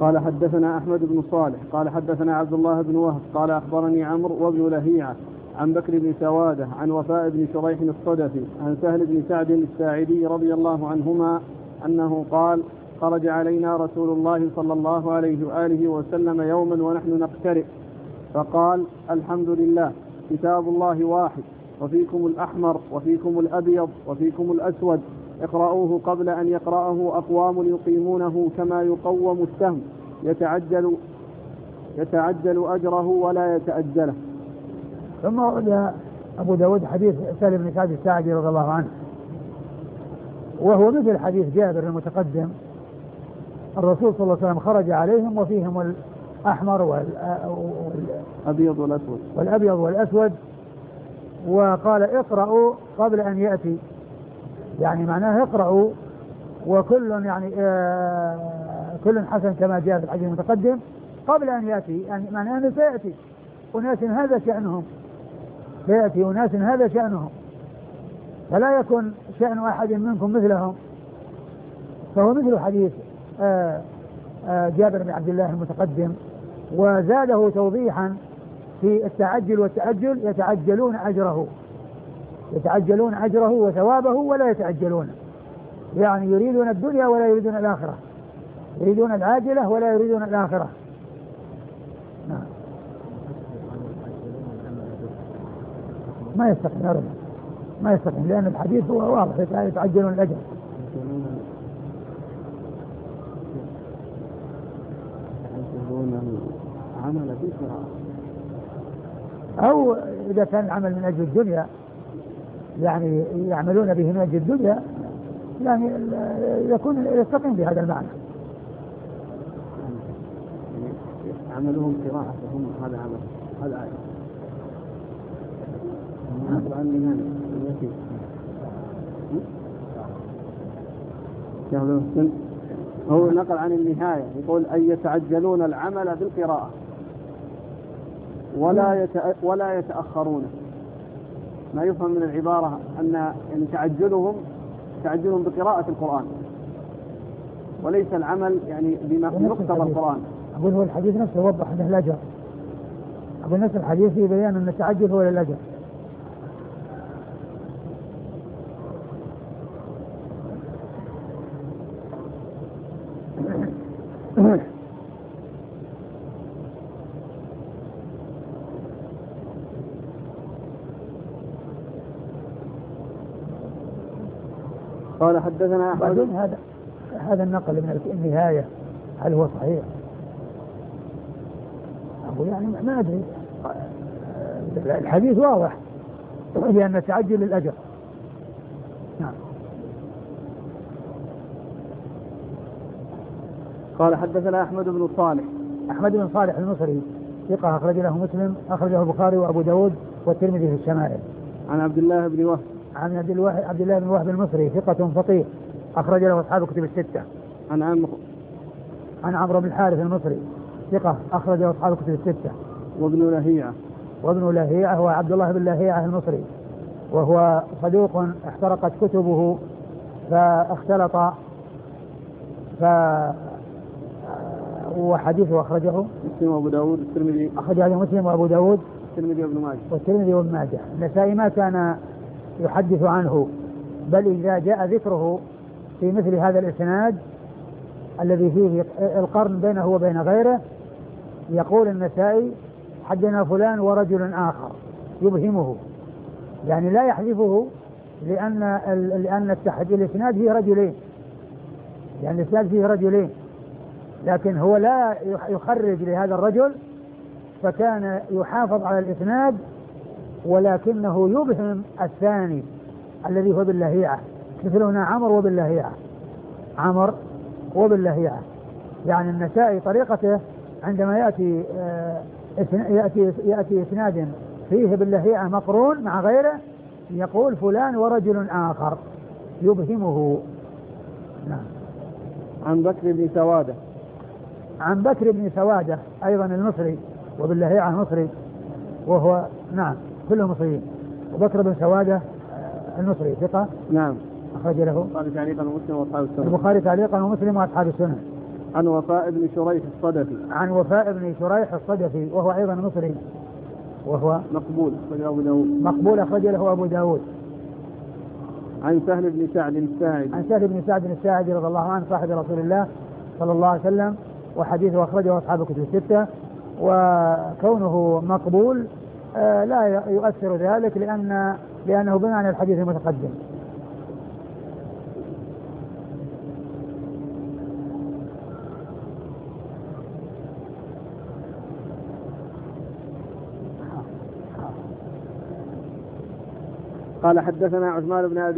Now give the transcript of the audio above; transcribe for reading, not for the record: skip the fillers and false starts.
قال حدثنا أحمد بن صالح قال حدثنا عبد الله بن وهب قال أخبرني عمرو وابن لهيعة عن بكر بن سوادة عن وفاء بن شريح الصدفي عن سهل بن سعد الساعدي رضي الله عنهما أنه قال خرج علينا رسول الله صلى الله عليه وآله وسلم يوما ونحن نقترئ فقال الحمد لله كتاب الله واحد وفيكم الأحمر وفيكم الأبيض وفيكم الأسود اقرأوه قبل أن يقرأه أقوام يقيمونه كما يقوم السهم يتعجل أجره ولا يتأجله. ثم ورد أبو داود حديث سهل بن سعد الساعدي رضي الله عنه وهو مثل حديث جابر المتقدم. الرسول صلى الله عليه وسلم خرج عليهم وفيهم الأحمر والأبيض والأسود وقال اقرأوا قبل أن يأتي، يعني معناه اقرأوا وكل يعني كل حسن كما جاء في الحديث المتقدم قبل أن يأتي، يعني معناه أنه سيأتي أناس هذا شأنهم، سيأتي أناس هذا شأنهم فلا يكن شأن أحد منكم مثلهم. فهو مثل حديث جابر بن عبد الله المتقدم، وزاده توضيحا في التعجل والتأجل يتعجلون أجره وثوابه ولا يتعجلون، يعني يريدون الدنيا ولا يريدون الآخرة، يريدون العاجلة ولا يريدون الآخرة. نعم. ما يستقيم لأن الحديث هو واضح يتعجلون الأجر. أو إذا كان العمل من أجل الدنيا يعني يعملون به من أجل الدنيا يعني يكون يستقيم بهذا المعنى. عملهم قراءة هم هذا عمل هذا آية. هو نقل عن النهاية يقول أن يتعجلون العمل بالقراءة ولا يتأخرونه. ما يفهم من العبارة أن تعجلهم بقراءة القرآن وليس العمل يعني بما يقتضى القرآن. أقول هو الحديث نفسه وضح أنه الأجر، أقول نفس الحديث في بيان أن التعجل هو للأجر. قال حدثنا بعدين هذا النقل من النهاية هل هو صحيح؟ أقول يعني ما أدري، الحديث واضح لأن التعجل للأجر. نعم. قال حدثنا أحمد بن صالح المصري ثقة أخرجه له مسلم، أخرجه البخاري وأبو داود والترمذي في الشمائل. عن عبد الله بن وهب المصري ثقة فقيه أخرج له أصحاب الكتب الستة. عن عمرو بن الحارث المصري ثقة أخرج له أصحاب الكتب الستة. وابن لهيعة هو عبد الله بن لهيعة المصري وهو صدوق احترقت كتبه فاختلط وحديثه أخرجه مسلم وأبو داود الترمذي، أخرجه مسلم وأبو داود والترمذي وابن ماجه. النسائي ما كان يحدث عنه، بل إذا جاء ذكره في مثل هذا الإسناد الذي فيه القرن بينه وبين غيره يقول النسائي حدثنا فلان ورجل آخر يبهمه، يعني لا يحذفه لأن الإسناد فيه رجلين، يعني الإسناد فيه رجلين، لكن هو لا يخرج لهذا الرجل فكان يحافظ على الإسناد ولكنه يبهم الثاني الذي هو باللهيعة، مثلنا عمر وباللهيعة. يعني النسائي طريقته عندما يأتي إسناد فيه باللهيعة مقرون مع غيره يقول فلان ورجل آخر يبهمه. نعم. عن بكر بن سوادة أيضا المصري وباللهيعة المصري وهو نعم كلهم مصريين. وبكر بن سوادة المصري ثقة نعم أخرج له البخاري تعليقا ومسلم وأصحاب السنن. عن وفاء بن شريح الصدفي. عن وفاء بن شريح الصدفي وهو أيضا مصري، وهو مقبول أخرجه أبو داود. مقبول أخرج له أبو داود. عن سهل بن سعد الساعدي. عن سهل بن سعد الساعدي رضي الله عنه صاحب رسول الله صلى الله عليه وسلم، وحديثه أخرجه أصحاب الكتب الستة. وكونه مقبول لا يؤثر ذلك لأنه بمعنى الحديث المتقدم. قال حدثنا عثمان بن أبي